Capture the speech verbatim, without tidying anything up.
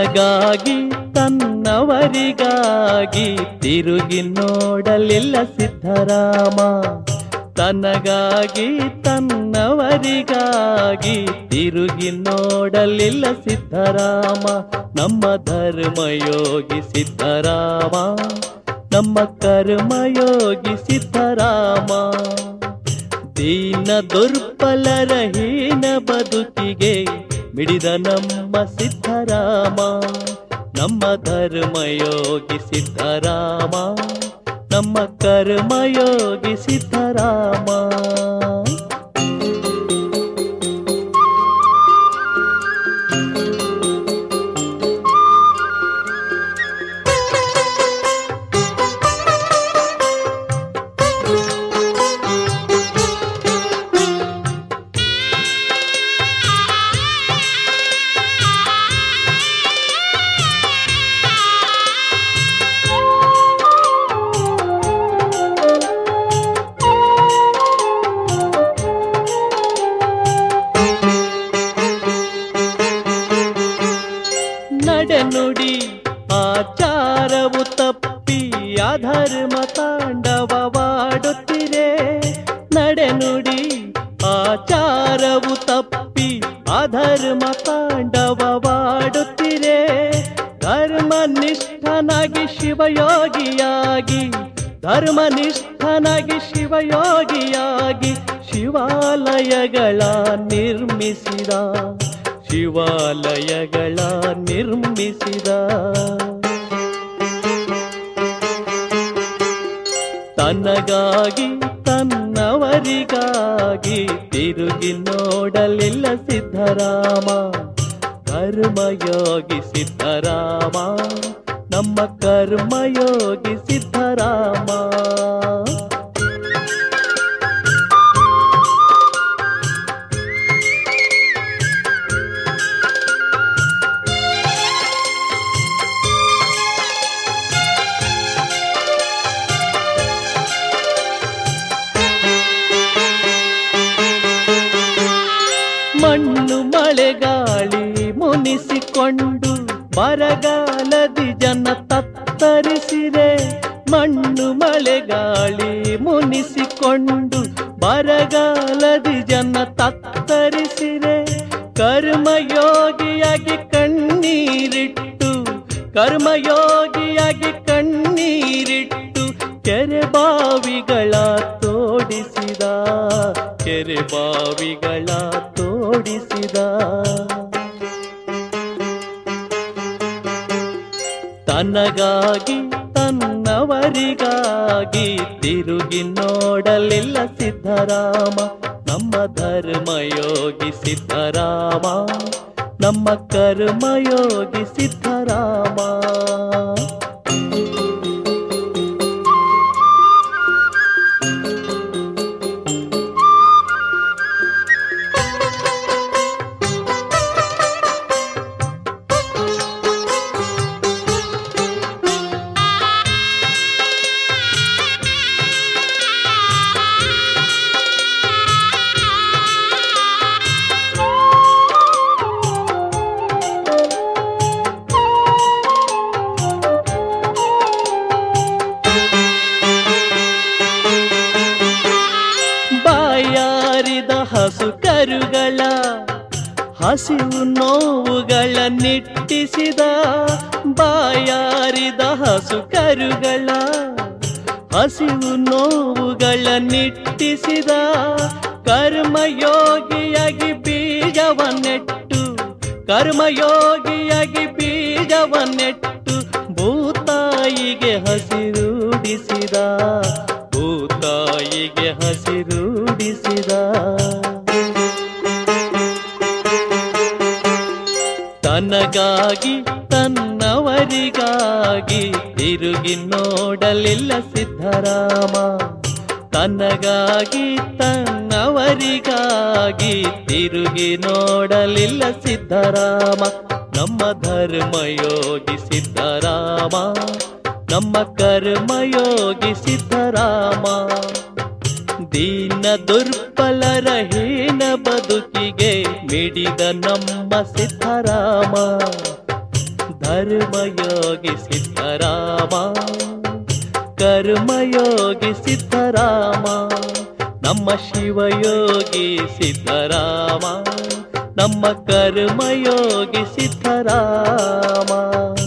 ತನಗಾಗಿ ತನ್ನವರಿಗಾಗಿ ತಿರುಗಿ ನೋಡಲಿಲ್ಲ ಸಿದ್ಧರಾಮ. ತನಗಾಗಿ ತನ್ನವರಿಗಾಗಿ ತಿರುಗಿ ನೋಡಲಿಲ್ಲ ಸಿದ್ಧರಾಮ. ನಮ್ಮ ಧರ್ಮಯೋಗಿ ಸಿದ್ಧರಾಮ, ನಮ್ಮ ಕರ್ಮಯೋಗಿ ಸಿದ್ಧರಾಮ. ದೀನ ದುರ್ಬಲರ ಹೀನ ಬದುಕಿಗೆ ಮಿಡಿದ ನಮ್ಮ ಸಿದ್ಧರಾಮ. ನಮ್ಮ ಧರ್ಮಯೋಗಿ ಸಿದ್ಧರಾಮ, ನಮ್ಮ ಕರ್ಮಯೋಗಿ ಸಿದ್ಧರಾಮ. ನಡೆನುಡಿ ಆಚಾರವು ತಪ್ಪಿ ಅಧರ್ಮ ತಾಂಡವವಾಡುತ್ತಿರೆ. ನಡೆನುಡಿ ಆಚಾರವು ತಪ್ಪಿ ಅಧರ್ಮ ತಾಂಡವವಾಡುತ್ತಿರೆ. ಧರ್ಮನಿಷ್ಠನಾಗಿ ಶಿವಯೋಗಿಯಾಗಿ ಧರ್ಮನಿಷ್ಠನಾಗಿ ಶಿವಯೋಗಿಯಾಗಿ ಶಿವಾಲಯಗಳ ನಿರ್ಮಿಸಿದ ಶಿವಾಲಯಗಳ ನಿರ್ಮಿಸಿದ. ತನಗಾಗಿ ತನ್ನವರಿಗಾಗಿ ತಿರುಗಿ ನೋಡಲಿಲ್ಲ ಸಿದ್ಧರಾಮ. ಕರ್ಮಯೋಗಿ ಸಿದ್ಧರಾಮ, ನಮ್ಮ ಕರ್ಮಯೋಗಿ ಸಿದ್ಧರಾಮ. ಮಣ್ಣು ಮಳೆಗಾಳಿ ಮುನಿಸಿಕೊಂಡು ಬರಗಾಲದಿ ಜನ ತತ್ತರಿಸಿರೆ. ಮಣ್ಣು ಮಳೆಗಾಳಿ ಮುನಿಸಿಕೊಂಡು ಬರಗಾಲದಿ ಜನ ತತ್ತರಿಸಿರೆ. ಕರ್ಮಯೋಗಿಯಾಗಿ ಕಣ್ಣೀರಿಟ್ಟು ಕರ್ಮಯೋಗಿಯಾಗಿ ಕಣ್ಣೀರಿಟ್ಟು ಕೆರೆ ಬಾವಿಗಳ ತೋಡಿಸಿದ ಕೆರೆ ಬಾವಿಗಳ ತೋಡಿಸಿದ. ತನಗಾಗಿ ತನ್ನವರಿಗಾಗಿ ತಿರುಗಿ ನೋಡಲಿಲ್ಲ ಸಿದ್ಧರಾಮ. ನಮ್ಮ ಧರ್ಮಯೋಗಿ ಸಿದ್ಧರಾಮ, ನಮ್ಮ ಕರ್ಮಯೋಗಿ ಸಿದ್ಧರಾಮ. ಹಸು ಕರುಗಳ ಹಸಿವು ನೋವುಗಳ ನಿಟ್ಟಿಸಿದ. ಬಾಯಾರಿದ ಹಸು ಕರುಗಳ ಹಸಿವು ನೋವುಗಳ ನಿಟ್ಟಿಸಿದ. ಕರ್ಮಯೋಗಿಯಾಗಿ ಬೀಜವನ್ನೆಟ್ಟು ಕರ್ಮಯೋಗಿಯಾಗಿ ಬೀಜವನ್ನೆಟ್ಟು ಭೂತಾಯಿಗೆ ಹಸಿರೂಡಿಸಿದ ಭೂತಾಯಿಗೆ ಹಸಿರೂಡಿಸಿದ. ತನಗಾಗಿ ತನ್ನವರಿಗಾಗಿ ತಿರುಗಿ ನೋಡಲಿಲ್ಲ ಸಿದ್ಧರಾಮ. ತನಗಾಗಿ ತನ್ನವರಿಗಾಗಿ ತಿರುಗಿ ನೋಡಲಿಲ್ಲ ಸಿದ್ಧರಾಮ. ನಮ್ಮ ಧರ್ಮಯೋಗಿ ಸಿದ್ಧರಾಮ, ನಮ್ಮ ಕರ್ಮಯೋಗಿ ಸಿದ್ಧರಾಮ. ದೀನ ದುರ್ಬಲರ ಹೀನ ಬದುಕಿಗೆ ಮಿಡಿದ ನಮ್ಮ ಸಿದ್ಧರಾಮ. ಕರ್ಮಯೋಗಿ ಸಿದ್ಧರಾಮ, ಕರ್ಮಯೋಗಿ ಸಿದ್ಧರಾಮ, ನಮ್ಮ ಶಿವಯೋಗಿ ಸಿದ್ಧರಾಮ, ನಮ್ಮ ಕರ್ಮಯೋಗಿ ಸಿದ್ಧರಾಮ.